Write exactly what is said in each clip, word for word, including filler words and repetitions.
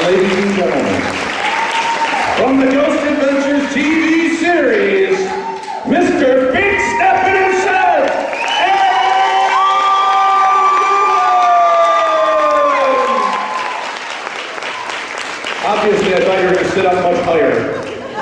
ladies and gentlemen, from the Ghost Adventures T V series, Mister Big Steppin' himself, Aaron! Obviously, I thought you were going to sit up much higher.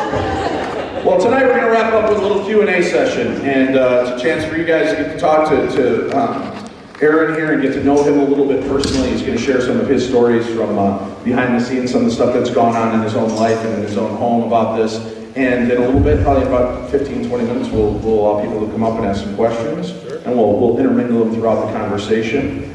Well, tonight we're going to wrap up with a little Q and A session, and uh, it's a chance for you guys to get to talk to, to um, Aaron here and get to know him a little bit personally. He's going to share some of his stories from uh, behind the scenes, some of the stuff that's gone on in his own life and in his own home about this. And in a little bit, probably about fifteen, twenty minutes, we'll, we'll allow people to come up and ask some questions, and we'll, we'll intermingle them throughout the conversation.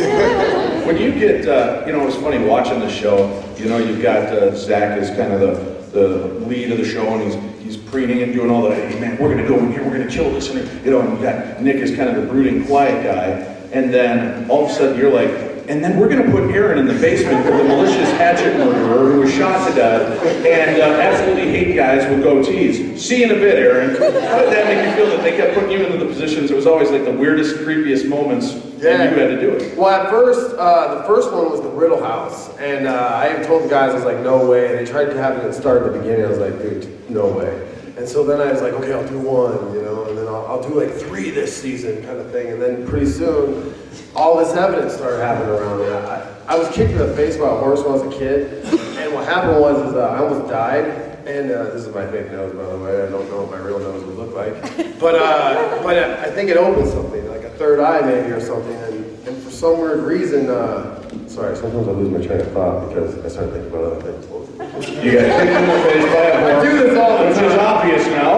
When you get, uh, you know, it's funny watching the show, you know, you've got uh, Zach is kind of the, the lead of the show, and he's he's preening and doing all the, hey man, we're gonna go in here, we're gonna chill this, and you know, and you've got Nick is kind of the brooding, quiet guy. And then all of a sudden you're like, and then we're going to put Aaron in the basement with the malicious hatchet murderer who was shot to death and uh, absolutely hate guys with goatees. See you in a bit, Aaron. How did that make you feel that they kept putting you into the positions? It was always like the weirdest, creepiest moments, yeah. And you had to do it. Well, at first, uh, the first one was the Riddle House. And uh, I even told the guys, I was like, no way. They tried to have it start at the beginning. I was like, dude, no way. And so then I was like, okay, I'll do one, you know, and then I'll, I'll do like three this season kind of thing. And then pretty soon, all this evidence started happening around me. I, I was kicked in the face by a horse when I was a kid. And what happened was is, uh, I almost died. And uh, this is my fake nose, by the way. I don't know what my real nose would look like. But uh, but I think it opened something, like a third eye maybe or something. And, and for some weird reason, uh, sorry, sometimes I lose my train of thought because I start thinking about other things. You got kicked in the face by a horse. I do this all the which time. is obvious now.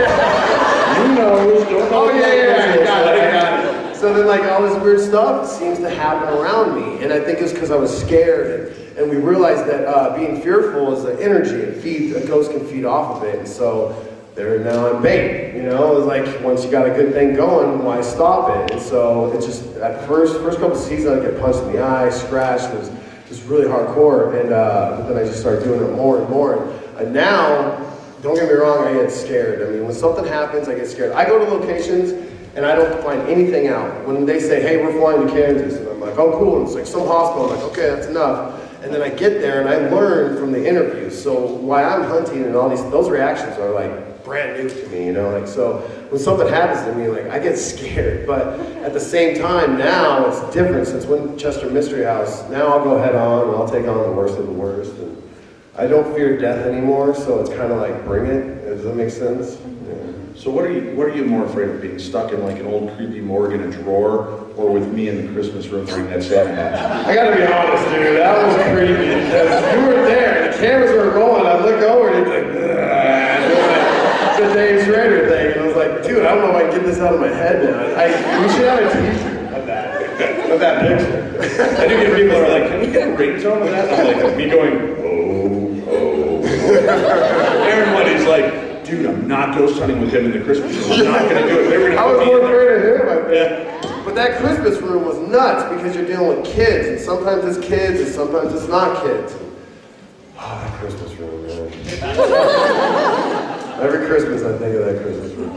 Uh, you know, don't know. Oh, yeah, yeah, yeah, I got it, I got it. So then, like, all this weird stuff seems to happen around me. And I think it's because I was scared. And, and we realized that uh, being fearful is an energy. It feeds, a ghost can feed off of it. And so they're now in bait. You know, it's like, once you got a good thing going, why stop it? And so it just, at first, first couple of seasons, I'd get punched in the eye, scratched. It was just really hardcore. And uh, but then I just started doing it more and more. And now, don't get me wrong, I get scared. I mean, when something happens, I get scared. I go to locations, and I don't find anything out. When they say, hey, we're flying to Kansas, and I'm like, oh, cool. And it's like some hospital. I'm like, okay, that's enough. And then I get there, and I learn from the interviews. So while I'm hunting and all these, those reactions are like brand new to me, you know? Like, so when something happens to me, like, I get scared. But at the same time, now it's different. Since Winchester Mystery House, now I'll go head on, and I'll take on the worst of the worst. And I don't fear death anymore, so it's kind of like, bring it. Does that make sense? Yeah. So what are you what are you more afraid of, being stuck in like an old creepy morgue in a drawer, or with me in the Christmas room during that Santa match? I gotta be honest, dude, that was creepy, because you were there, and the cameras were rolling, I'd look over, and you'd be like, ugh. It's a Dave Schrader thing, and I was like, dude, I don't know if I can get this out of my head now. I, we should have a t-shirt of that, of that picture. I do get people that are like, can we get a ringtone of that? And I'm like, me going, oh, oh, oh. Aaron Woody's like, dude, I'm not ghost hunting with him in the Christmas room. I'm not gonna do it. They were gonna I was put more me in there. afraid of him, I think. Yeah. But that Christmas room was nuts because you're dealing with kids, and sometimes it's kids, and sometimes it's not kids. Oh, that Christmas room, man. Every Christmas I think of that Christmas room.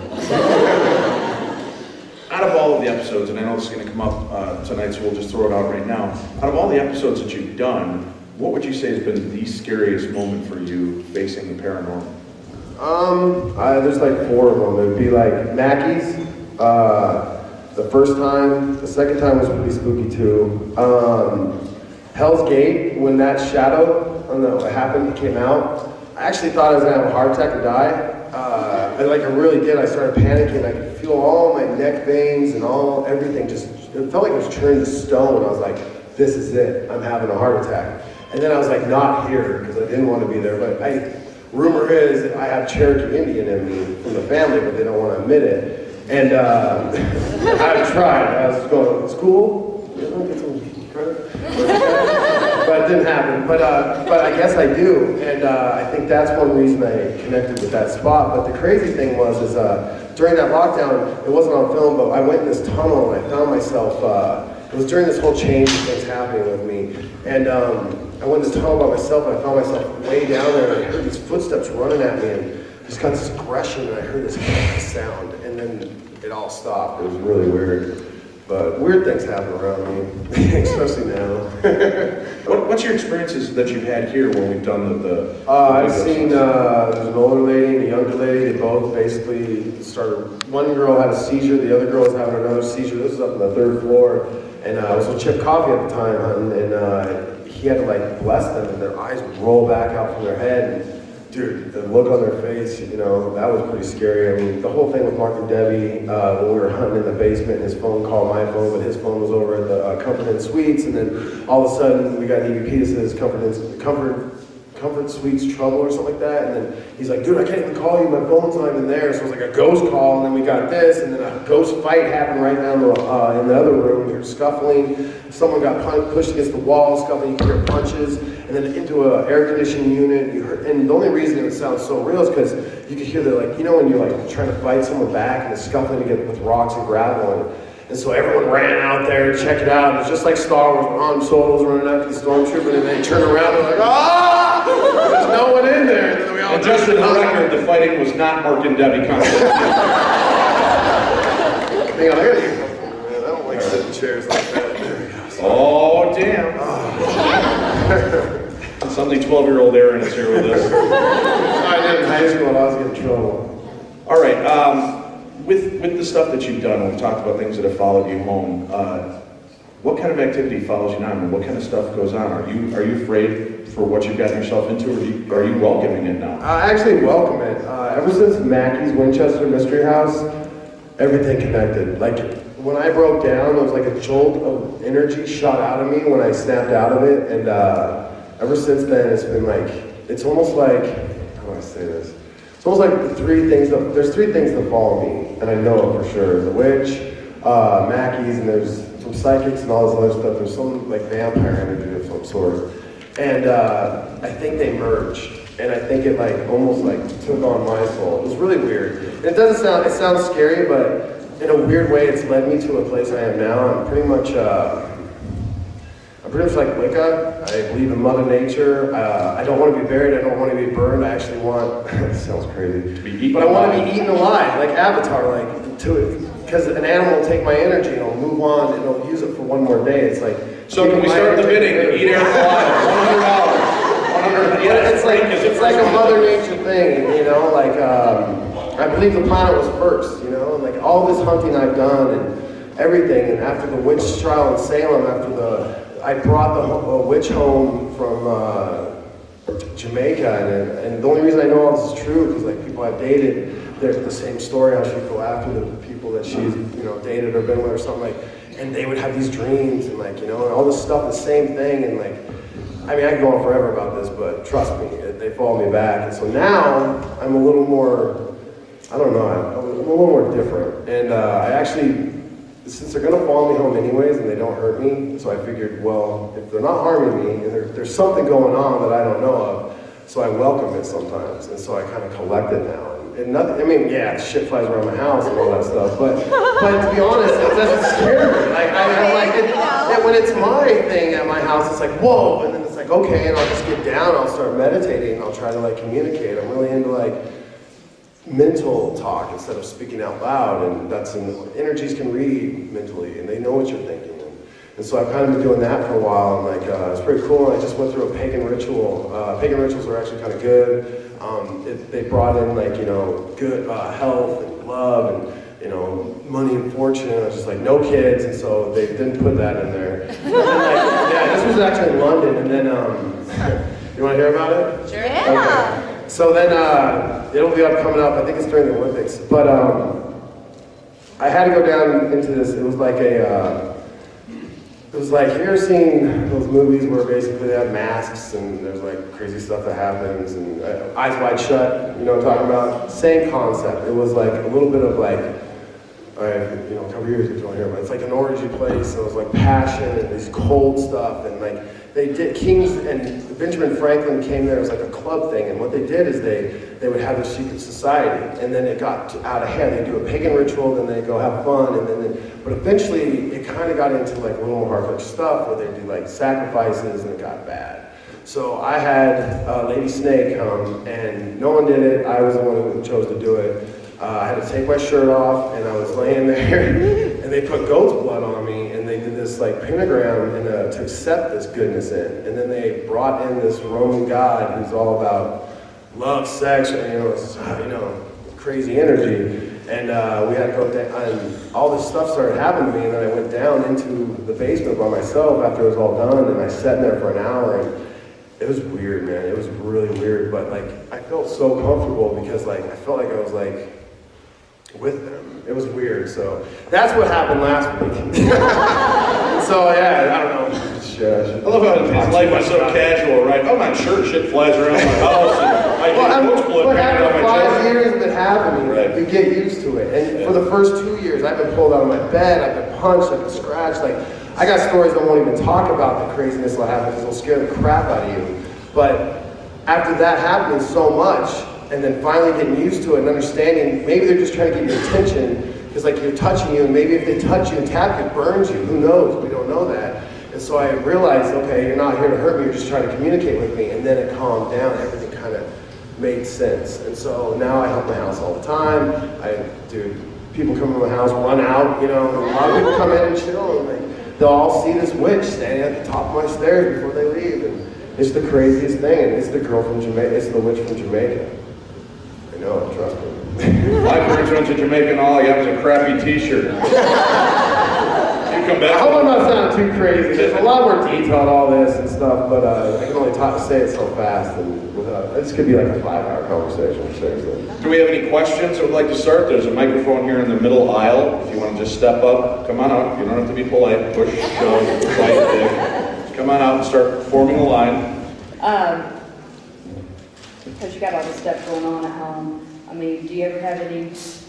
Out of all of the episodes, and I know this is gonna come up uh, tonight, so we'll just throw it out right now. Out of all the episodes that you've done, what would you say has been the scariest moment for you facing the paranormal? Um, I, there's like four of them. It would be like Mackey's, uh, the first time. The second time was pretty spooky too. Um, Hell's Gate, when that shadow, I don't know what happened, came out. I actually thought I was gonna have a heart attack and die. Uh, I like I really did. I started panicking. I could feel all my neck veins and all everything just. It felt like it was turned to stone. I was like, this is it. I'm having a heart attack. And then I was like, not here because I didn't want to be there, but I. Rumor is that I have Cherokee Indian in me from the family, but they don't want to admit it. And uh, I've tried. I was going, it's cool. You know, get some credit. But it didn't happen. But uh, but I guess I do. And uh, I think that's one reason I connected with that spot. But the crazy thing was, is uh, during that lockdown, it wasn't on film, but I went in this tunnel and I found myself, uh, it was during this whole change of things happening with me. And um, I went in this tunnel by myself, and I found myself way down there, and I heard these footsteps running at me, and just got this aggression, and I heard this sound, and then it all stopped. It was really weird. But weird things happen around me, especially now. what, what's your experiences that you've had here when we've done the... the uh, the I've seen, uh, there's an older lady and a younger lady. They both basically started, one girl had a seizure, the other girl was having another seizure. This was up on the third floor. And uh, I was with Chip Coffey at the time, and, and uh, he had to like bless them, and their eyes would roll back out from their head. And, dude, the look on their face, you know, that was pretty scary. I mean, the whole thing with Mark and Debbie, uh, when we were hunting in the basement, his phone called my phone, but his phone was over at the uh, Comfort Inn Suites, and then all of a sudden we got an E V P that says Comfort Inn, Comfort, Comfort Suites trouble or something like that, and then he's like, dude, I can't even call you, my phone's not even there. So it was like a ghost call, and then we got this, and then a ghost fight happened right down the, uh, in the other room. We were scuffling, someone got punched, pushed against the wall, scuffling, you could hear punches, and then into an air conditioning unit. You heard, and the only reason it sounds so real is because you could hear the, like, you know when you're like trying to fight someone back and the scuffling to get with rocks and gravel, and, and so everyone ran out there to check it out. It was just like Star Wars, when Han Solo was running after the stormtrooper, and they turn around and they're like, ah! There's no one in there. And, then we all and just for the record, the fighting was not Mark and Debbie Constantine. Hang on, I gotta get comfortable, man. I don't like sitting in chairs like that. There we go. Oh, damn. Oh. Something twelve-year-old Aaron is here with us. I did in high school and I was getting in trouble. All right. Um, with, with the stuff that you've done, we've talked about things that have followed you home. Uh, what kind of activity follows you now? I mean, what kind of stuff goes on? Are you are you afraid for what you've gotten yourself into, or are you, are you welcoming it now? I actually welcome it. Uh, ever since Mackey's Winchester Mystery House, everything connected. Like, when I broke down, there was like a jolt of energy shot out of me when I snapped out of it, and uh, ever since then, it's been like, it's almost like, how do I say this? It's almost like the three things, that, there's three things that follow me, and I know it for sure. The witch, uh, Mackey's, and there's some psychics and all this other stuff. There's some like vampire energy of some sort. And uh, I think they merged, and I think it like almost like took on my soul. It was really weird. And it doesn't sound, it sounds scary, but in a weird way, it's led me to a place I am now. I'm pretty much, uh, I'm pretty much like Wicca. I believe in Mother Nature. Uh, I don't want to be buried. I don't want to be burned. I actually want, it sounds crazy, to be eaten but I want to alive. be eaten alive, like Avatar, like to because an animal will take my energy and it'll move on and it'll use it for one more day. It's like, so can we start the bidding? Eat Aaron alive. one hundred dollars. one hundred. Yeah, it's like it's like a Mother Nature thing, you know. Like um, I believe the planet was first, you know. And like all this hunting I've done and everything, and after the witch trial in Salem, after the I brought the uh, witch home from uh, Jamaica, and and the only reason I know all this is true because like people I've dated, they're the same story how she'd go after the people that she's you know dated or been with or something like. And they would have these dreams and like, you know, and all this stuff, the same thing. And like, I mean, I could go on forever about this, but trust me, it, they follow me back. And so now I'm a little more, I don't know, I'm, I'm a little more different. And uh, I actually, since they're gonna follow me home anyways and they don't hurt me, so I figured, well, if they're not harming me and there, there's something going on that I don't know of, so I welcome it sometimes. And so I kind of collect it now. And nothing, I mean, yeah, shit flies around my house and all that stuff, but but to be honest, it doesn't scare me. Like, I, I'm like, it, it, when it's my thing at my house, it's like, whoa, and then it's like, okay, and I'll just get down, I'll start meditating, and I'll try to like communicate. I'm really into like mental talk instead of speaking out loud, and that's, in, energies can read mentally, and they know what you're thinking. And so I've kind of been doing that for a while, and like, uh, it's pretty cool. I just went through a pagan ritual. Uh, pagan rituals are actually kind of good. Um, it, they brought in like, you know, good uh, health and love and, you know, money and fortune. I was just like, no kids, and so they didn't put that in there. And then, like, yeah, this was actually in London, and then, um, you want to hear about it? Sure. Yeah. Okay. So then, uh, it'll be up coming up, I think it's during the Olympics, but um, I had to go down into this, it was like a, uh, it was like, have you ever seen those movies where basically they have masks and there's like crazy stuff that happens and uh, Eyes Wide Shut, you know what I'm talking about? Same concept. It was like a little bit of like, I, you know, a couple years ago here, but it's like an orgy place, and it was like passion and this cold stuff, and like they did, Kings and Benjamin Franklin came there as like a club thing, and what they did is they they would have a secret society, and then it got out of hand. They do a pagan ritual, then they go have fun, and then, they, but eventually it kind of got into like a little more hardcore stuff where they do like sacrifices, and it got bad. So I had uh, Lady Snake come, and no one did it. I was the one who chose to do it. Uh, I had to take my shirt off, and I was laying there, and and they put goat's blood on me, and they did this like pentagram and uh, to accept this goodness in. And then they brought in this Roman god who's all about love, sex, and you know, it's, you know, crazy energy. And uh, we had to go down, and all this stuff started happening to me, and then I went down into the basement by myself after it was all done, and I sat in there for an hour, and it was weird, man. It was really weird, but like, I felt so comfortable because like, I felt like I was like, with them. It was weird, so that's what happened last week. So yeah, I don't know. Shit, I love how his life is so casual, right? Oh, my shirt shit flies around my house, and I well, get I'm, goat's blood what coming out happened of my five chest. years of it happening, Right. you get used to it. And Yeah. for the first two years, I've been pulled out of my bed, I've been punched, I've been scratched. Like, I got stories I won't even talk about the craziness that happened because it'll scare the crap out of you. But after that happening so much, and then finally getting used to it and understanding, maybe they're just trying to get your attention because like you're touching you, and maybe if they touch you and tap you, it burns you. Who knows? We don't know that. And so I realized, okay, you're not here to hurt me, you're just trying to communicate with me. And then it calmed down, everything kind of made sense. And so now I help my house all the time. I do, people come to my house, run out, you know, and a lot of people come in and chill, and like, they'll all see this witch standing at the top of my stairs before they leave. And it's the craziest thing, and it's the girl from Jamaica, it's the witch from Jamaica. I know it, trust me. My parents went to Jamaica and all I got was a crappy t-shirt. You come back. I hope I'm not sounding too crazy. There's a lot more detail in all this and stuff, but uh, I can only talk, say it so fast, and without, this could be like a five-hour conversation, seriously. Do we have any questions that would like to start? There's a microphone here in the middle aisle. If you want to just step up, come on out. You don't have to be polite. Push, shove, fight, dick. Just come on out and start forming a line. Um, because you got all this stuff going on at home. I mean, do you ever have any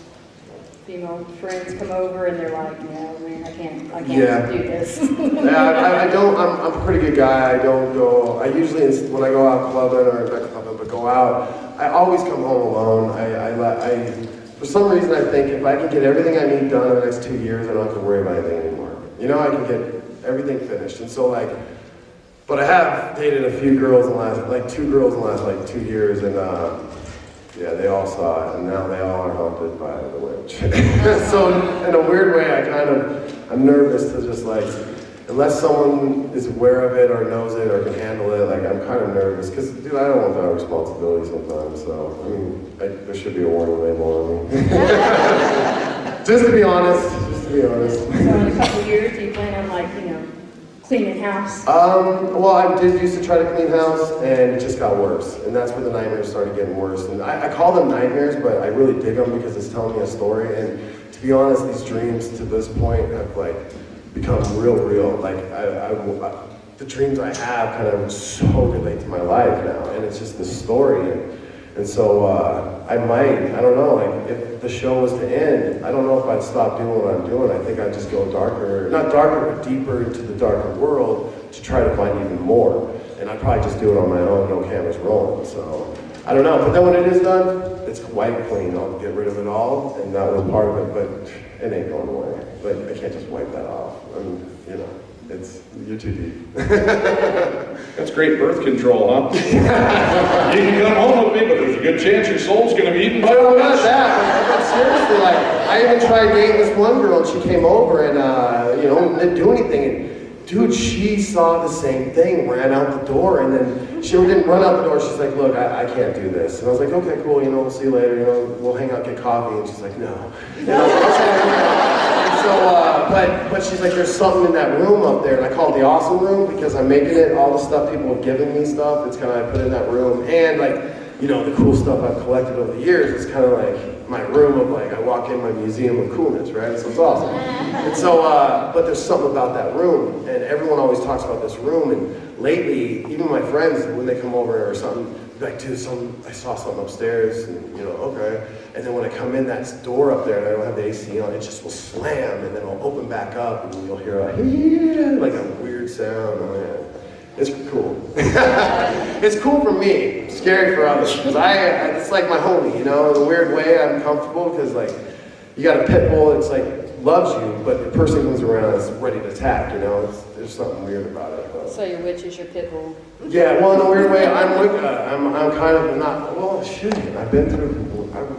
female friends come over and they're like, no, man, I can't, I can't Yeah. do this. Yeah, I, I don't, I'm, I'm a pretty good guy. I don't go, I usually, when I go out clubbing, or not clubbing, but go out, I always come home alone. I, I, let- I, for some reason, I think if I can get everything I need done in the next two years, I don't have to worry about anything anymore. You know, I can get everything finished. And so like, but I have dated a few girls in the last, like two girls in the last like two years, and uh, yeah, they all saw it, and now they all are haunted by the witch. So in a weird way, I kind of, I'm nervous to just like, unless someone is aware of it or knows it or can handle it, like I'm kind of nervous, because dude, I don't want that responsibility sometimes, so, I mean, I, there should be a warning label on me. Just to be honest, just to be honest. So in a couple of years, do you plan on like, you know, cleaning house? Um, well, I did used to try to clean house, and it just got worse. And that's where the nightmares started getting worse. And I, I call them nightmares, but I really dig them because it's telling me a story. And to be honest, these dreams to this point have like become real, real. Like I, I, I the dreams I have kind of so relate to my life now, and it's just the story. And, and so uh, I might, I don't know, like if the show was to end, I don't know if I'd stop doing what I'm doing. I think I'd just go darker, not darker, but deeper into the darker world to try to find even more. And I'd probably just do it on my own, no cameras rolling. So I don't know, but then when it is done, it's wipe clean. I'll get rid of it all, and that was part of it, but it ain't going away. But I can't just wipe that off. I mean, you know, it's, you're too deep. That's great birth control, huh? You can come home with me, but there's a good chance your soul's going to be eaten by a No, not witch. that, but, but seriously, like, I even tried dating this one girl, and she came over, and, uh, you know, didn't do anything, and, dude, she saw the same thing, ran out the door, and then she didn't run out the door, she's like, look, I, I can't do this, and I was like, okay, cool, you know, we'll see you later, you know, we'll hang out, get coffee, and she's like, no. And I was like, okay. And so, uh, but, but she's like, there's something in that room up there, and I call it the awesome room, because I'm making it, all the stuff people have given me stuff, it's kind of, I put in that room, and like, you know, the cool stuff I've collected over the years is kind of like my room of like, I walk in my museum of coolness, right? So it's awesome. And so, uh, but there's something about that room, and everyone always talks about this room, and lately, even my friends, when they come over or something, like, dude, some, I saw something upstairs, and you know, okay. And then when I come in, that door up there, and I don't have the A C on, it just will slam, and then it'll open back up, and you'll hear a, like a weird sound. Oh, yeah. It's cool. It's cool for me, scary for others, because I, I, it's like my homie, you know, in a weird way, I'm comfortable, because like, you got a pit bull, it's like, loves you, but the person comes around is ready to attack, you know, it's, there's something weird about it. But. So your witch is your pit bull? Yeah, well, in a weird way, I'm Wicca, I'm, I'm kind of not, well, shit, I've been through, I've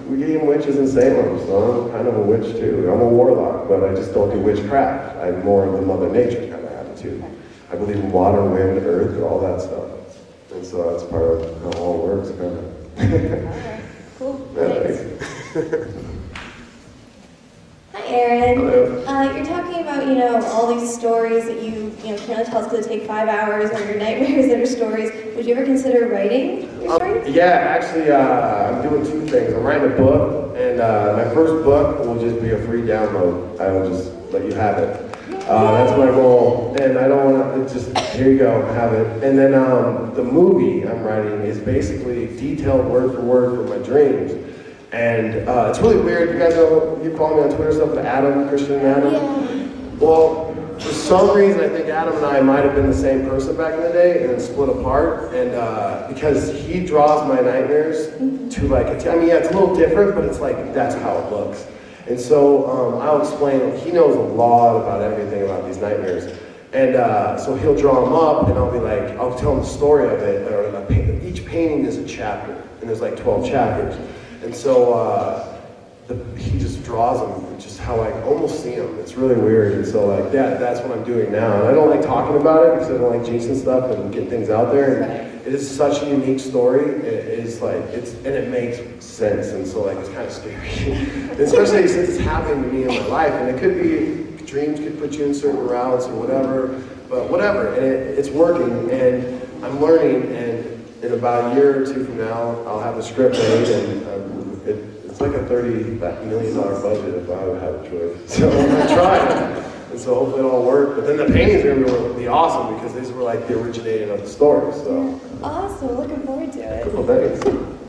we game witches in Salem, so I'm kind of a witch too. I'm a warlock, but I just don't do witchcraft. I'm more of the Mother Nature kind of attitude. I believe in water, wind, earth, and all that stuff. And so that's part of how it all works, kind of. Alright, cool. Yeah, Thanks. Hi, Aaron. Hello. Uh, you're talking about, you know, all these stories that you, you know, can only tell us because they take five hours, or your nightmares that are stories. Would you ever consider writing your Um, stories? yeah, actually, uh, I'm doing two things. I'm writing a book, and uh, my first book will just be a free download. I will just let you have it. Uh, that's my goal, and I don't want to just, here you go, have it. And then um, the movie I'm writing is basically detailed word for word from my dreams. And uh, it's really weird. You guys know, you follow me on Twitter stuff with Adam, Christian and Adam? Yeah. Well, for some reason, I think Adam and I might have been the same person back in the day and then split apart. And uh, because he draws my nightmares to like, I mean, yeah, it's a little different, but it's like, that's how it looks. And so um, I'll explain, he knows a lot about everything about these nightmares. And uh, so he'll draw them up and I'll be like, I'll tell him the story of it. Or a paint, each painting is a chapter, and there's like twelve chapters. And so uh, the, he just draws them, just how I almost see them. It's really weird. And so like that, that's what I'm doing now. And I don't like talking about it because I don't like jinxing stuff and getting things out there. And it is such a unique story. It is like, it's, and it makes sense. And so like, it's kind of scary. Especially since it's happening to me in my life. And it could be, dreams could put you in certain routes or whatever, but whatever. And it, it's working and I'm learning. And in about a year or two from now, I'll have the script made, and um, it, it's like a thirty million dollars budget if I would have a choice. So I'm gonna try it, and so hopefully it'll all work. But then the paintings are gonna be awesome because these were like the originating of the story. So Awesome, looking forward to it. cool, thanks.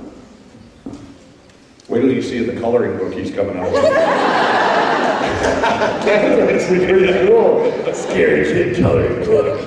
Wait till you see the coloring book he's coming out with. It's pretty cool. Scary kid coloring book.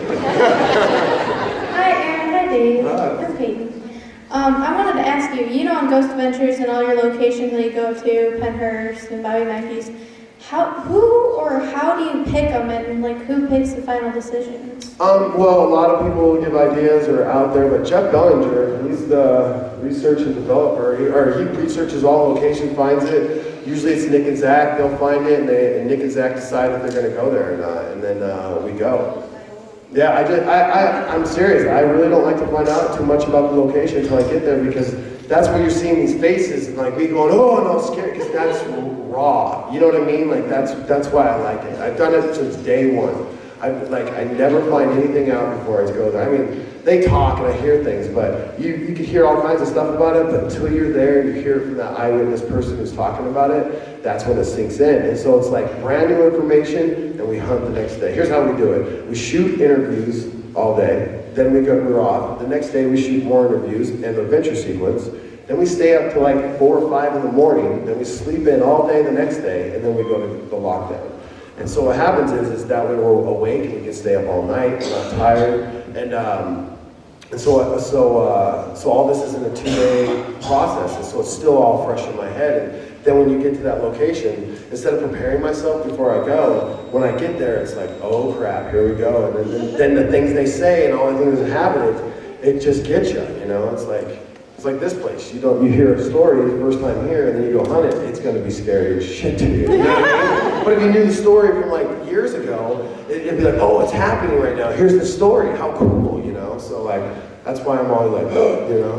Hi, Aaron. Hi, Dave. Hi. I'm Peyton. Um, I wanted to ask you, you know on Ghost Adventures and all your locations that you go to, Penhurst and Bobby Mackey's, how, who or how do you pick them and like who picks the final decisions? Um, well, a lot of people give ideas or out there, but Jeff Bellinger, he's the research and developer, he, or he researches all locations, finds it. Usually it's Nick and Zach, they'll find it, and, they, and Nick and Zach decide if they're going to go there or not, and then uh, we go. Yeah, I just, I, I, I'm serious. I really don't like to find out too much about the location until I get there because that's when you're seeing these faces and like me going, oh, no, I'm scared, because that's raw. You know what I mean? Like that's that's why I like it. I've done it since day one. I like I never find anything out before I go there. I mean, they talk and I hear things, but you you can hear all kinds of stuff about it. But until you're there and you hear it from that eyewitness person who's talking about it, that's when it sinks in. And so it's like brand new information, and we hunt the next day. Here's how we do it: we shoot interviews all day, then we go we're off. The next day we shoot more interviews and the adventure sequence. Then we stay up to like four or five in the morning. Then we sleep in all day the next day, and then we go to the lockdown. And so what happens is, is that way we're awake and we can stay up all night. We're not tired, and um, and so so uh, so all this is in a two-day process, and so it's still all fresh in my head. And then when you get to that location, instead of preparing myself before I go, when I get there, it's like, oh crap, here we go. And then, then the things they say and all the things that happen, it, it just gets you. You know, it's like. It's like this place. You don't you hear a story the first time here, and then you go hunt it. It's going to be scary as shit to you. You know what I mean? But if you knew the story from like years ago, it, it'd be like, oh, it's happening right now. Here's the story. How cool, you know? So like, that's why I'm always like, oh, you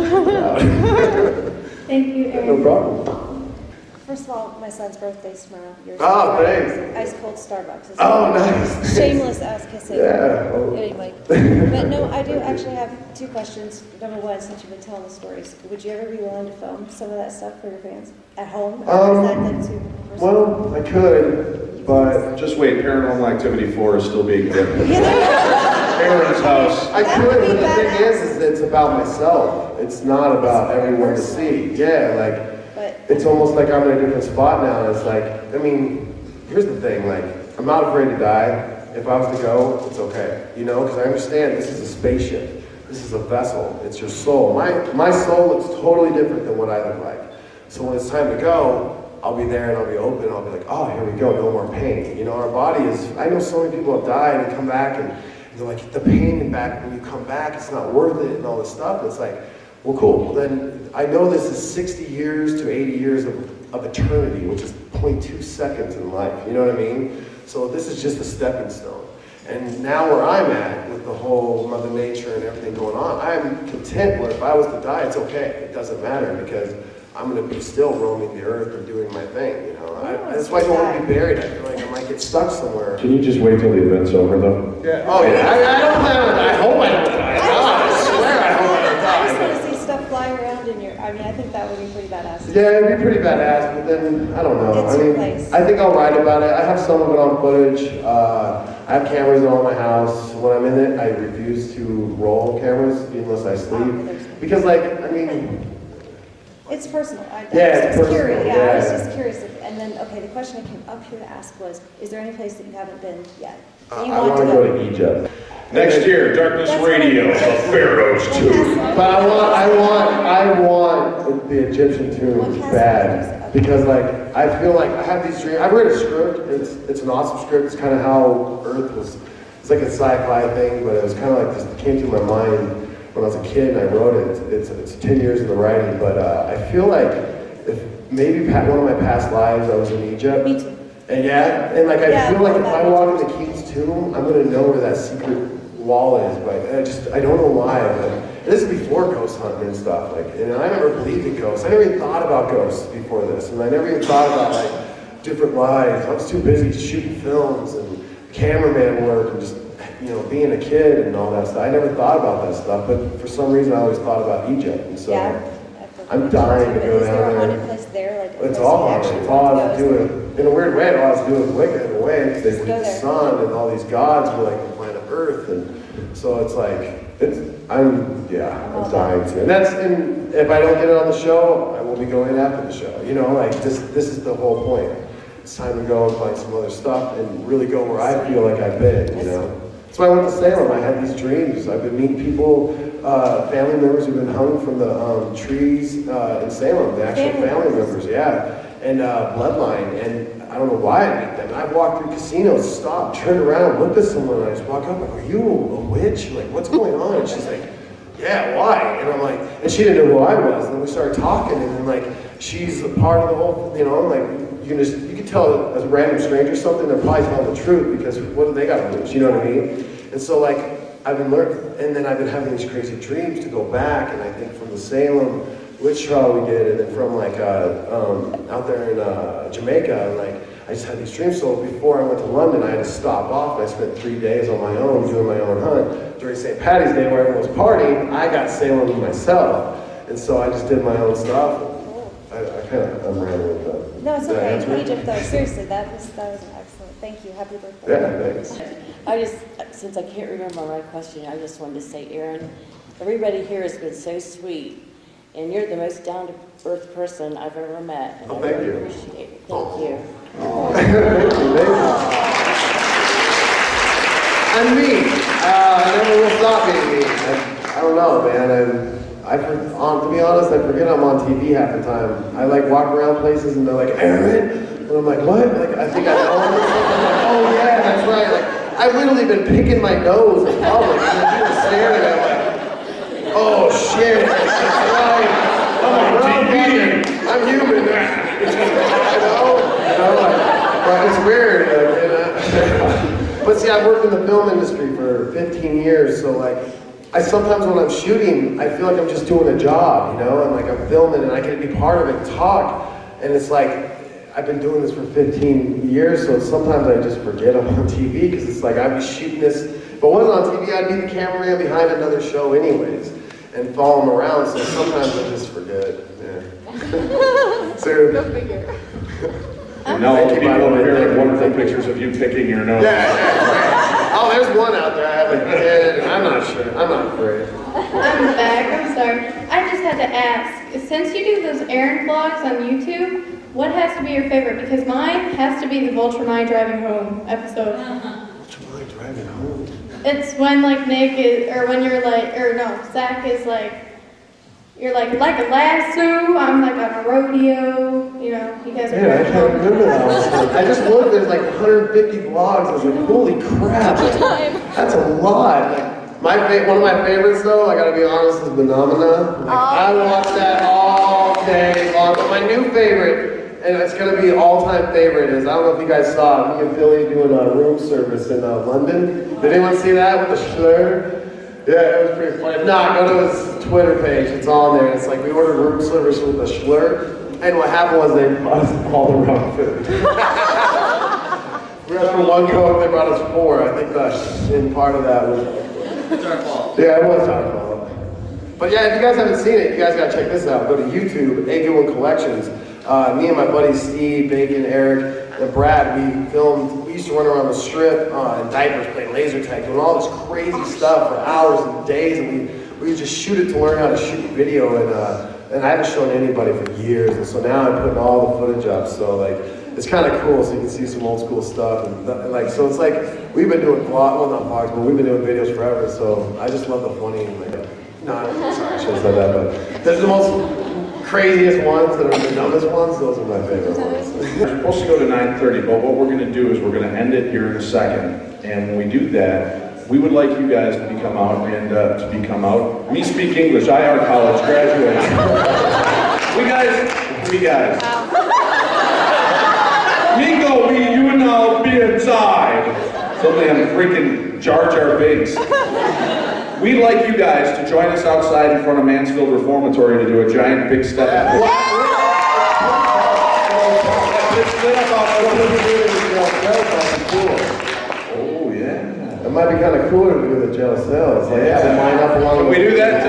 know. Thank you, Aaron. No problem. First of all, my son's birthday's tomorrow. Yours Oh, tomorrow. thanks. Ice cold Starbucks. Oh, nice. Shameless ass kissing. Yeah. Oh. Anyway, but no, I do actually have two questions. Number one, since you've been telling the stories, would you ever be willing to film some of that stuff for your fans at home? Or Um, is that like too personal? Well, I could, but Just wait, Paranormal Activity four is still being written. Yeah, there- Aaron's house. I That could, would but be the thing badass. is, is that it's about myself. It's not about everyone to see. Yeah, like. but It's almost like I'm in a different spot now. It's like, I mean, here's the thing, like, I'm not afraid to die. If I was to go, it's okay, you know, because I understand this is a spaceship. This is a vessel. It's your soul. My my soul looks totally different than what I look like. So when it's time to go, I'll be there and I'll be open. I'll be like, oh, here we go, no more pain. You know, our body is, I know so many people have died and come back and they're like, the pain back when you come back, it's not worth it and all this stuff. It's like, Well, cool. Well, then I know this is sixty years to eighty years of, of eternity, which is zero point two seconds in life. You know what I mean? So this is just a stepping stone. And now where I'm at with the whole Mother Nature and everything going on, I'm content where if I was to die, it's okay. It doesn't matter because I'm going to be still roaming the earth and doing my thing, you know. I, that's why I don't want to be buried. I feel like I might get stuck somewhere. Can you just wait till the event's over, though? Yeah. Oh, yeah. I, I don't plan on I hope I don't die. No, I swear I hope I don't I just die. want to see stuff fly around in your, I mean, I think that would be pretty badass. Yeah, it'd be pretty badass, but then, I don't know. It's I your mean, place. I think I'll write about it. I have some of it on footage. Uh, I have cameras all in my house. When I'm in it, I refuse to roll cameras unless I sleep. Because, like, I mean... It's personal. I, I Yeah, was it's just personal, curious. Yeah, I was yeah. just curious. If, and then, okay, the question I came up here to ask was, is there any place that you haven't been yet? Uh, that you I want want to go to Egypt. Next year, Darkness That's what I- Radio, The Pharaoh's What Tomb. castle- But I want, I want, I want the Egyptian What tombs castle bad. is it? Because, like, I feel like I have these dreams. I've read a script. It's it's an awesome script. It's kind of how Earth was. It's like a sci-fi thing, but it was kind of like this. It came to my mind when I was a kid and I wrote it. It's it's, it's ten years in the writing, but uh, I feel like if maybe pa- one of my past lives I was in Egypt. Me too. And yeah, and like I Yeah, feel like if that I makes walk into King's tomb, I'm gonna know where that secret wall is. But I just I don't know why. But this is before ghost hunting and stuff. Like, and I never believed in ghosts. I never even thought about ghosts before this, and I never even thought about like different lives. I was too busy shooting films and cameraman work and just you know being a kid and all that stuff. I never thought about that stuff. But for some reason, I always thought about Egypt, and so. Yeah. I'm dying to go Is there down a there. haunted place there? Like a It's place all you haunted. actually It's all want has to to go? do with, in a weird way, it all has to do with Wicca in a way. Because they Just believe go the there. sun and all these gods were like the planet Earth. And so it's like, it's, I'm, yeah, Oh, I'm dying to. And that's, and if I don't get it on the show, I will be going after the show. You know, like this, this is the whole point. It's time to go and find some other stuff and really go where I feel like I've been, you know. That's why I went to Salem. I had these dreams. I've been meeting people, uh, family members who've been hung from the um, trees uh, in Salem, the actual Family family members. members, yeah, and uh, bloodline. And I don't know why I meet them. And I've walked through casinos, stopped, turned around, looked at someone, and I just walk up, like, are you a witch? Like, what's going on? And she's like, yeah, why? And I'm like, and she didn't know who I was. And then we started talking, and then like, she's a part of the whole, you know, like, you can just, you can tell a random stranger something, they're probably telling the truth, because what do they got to lose, you know what I mean? And so like, I've been learning, and then I've been having these crazy dreams to go back, and I think from the Salem witch trial we did, and then from like, uh, um, out there in uh, Jamaica, and like, I just had these dreams. So before I went to London, I had to stop off, and I spent three days on my own doing my own hunt. During Saint Patty's Day, where everyone was partying, I got Salem to myself, and so I just did my own stuff. I, I kind of, I'm rambling with that. No, it's Did I okay. answer it? Egypt, though, seriously, that was that was excellent. Thank you. Happy birthday. Yeah, thanks. I just, since I can't remember my question, I just wanted to say, Aaron, everybody here has been so sweet, and you're the most down-to-earth person I've ever met, and Oh, I thank really you. appreciate it. Thank you. Thank you, thank you. I'm me. Uh, I never will stop being me. I, I don't know, man. I'm, I, for- on, to be honest, I forget I'm on T V half the time. I like walk around places and they're like, Aaron? And I'm like, what? Like, I think I know him or something. I'm like, oh yeah, that's right. Like, I've literally been picking my nose in public and then people staring at me like, oh shit, that's right. I'm on T V. I'm human. you know? You know, like, but it's weird. Like, and, uh, but see, I've worked in the film industry for fifteen years, so like, I sometimes when I'm shooting, I feel like I'm just doing a job, you know, and like I'm filming and I get to be part of it and talk, and it's like, I've been doing this for fifteen years, so sometimes I just forget I'm on T V, because it's like I'd be shooting this, if I wasn't on T V, I'd be the cameraman behind another show anyways, and follow them around, so sometimes I just forget, yeah. So, Now all the Thank you, people by the over way. here Thank have you. wonderful Thank you. pictures of you picking your nose. yeah, yeah. Oh, there's one out there, I have a kid, and I'm not sure, I'm not afraid. I'm back, I'm sorry. I just had to ask, since you do those Aaron vlogs on YouTube, what has to be your favorite? Because mine has to be the Voltron driving home episode. What's wrong driving home? It's when like Nick is, or when you're like, or no, Zach is like, you're like, like a lasso, I'm like on a rodeo, you know, you guys are Man, I driving can't home. remember that one. I just looked, there's like one hundred fifty vlogs. I was like, holy crap. That's a lot. Like, My fa- one of my favorites though, I gotta be honest, is Phenomena. Like, I watch that all day long. But my new favorite, and it's gonna be all-time favorite, is I don't know if you guys saw me and Billy doing a room service in uh, London. Did anyone see that with the slur? Yeah, it was pretty funny. If not, go to his Twitter page. It's on there. It's like we ordered room service with a slur, and what happened was they brought us all the wrong food. We asked for one Coke, they brought us four. I think that's in part of that was. It's our fault. Yeah, it was our fault. But yeah, if you guys haven't seen it, you guys gotta check this out. Go to YouTube, A Goodwin Collections. Uh, me and my buddies Steve, Bacon, Eric, and Brad, we filmed, we used to run around the strip uh, in diapers, playing laser tag, doing all this crazy stuff for hours and days, and we, we would just shoot it to learn how to shoot video, and uh, and I haven't shown anybody for years, and so now I'm putting all the footage up, so like, it's kind of cool, so you can see some old school stuff, and, and like, so it's like, we've been doing vlog, well not vlogs, but we've been doing videos forever, so I just love the funny, and like, no, I'm sorry, I should have said that, but there's the most craziest ones that are the dumbest ones, those are my favorite ones. We're supposed to go to nine thirty, but what we're going to do is we're going to end it here in a second. And when we do that, we would like you guys to become out and uh, to become out. We speak English. I are college graduates. we guys, we guys. Mingo, we you now be inside. Something I'm freaking Jar Jar Binks. We'd like you guys to join us outside in front of Mansfield Reformatory to do a giant big step. Yeah. Oh yeah. It might be kind of cooler to do the jail cells. Like, Yeah. have them line up along Can the we do that?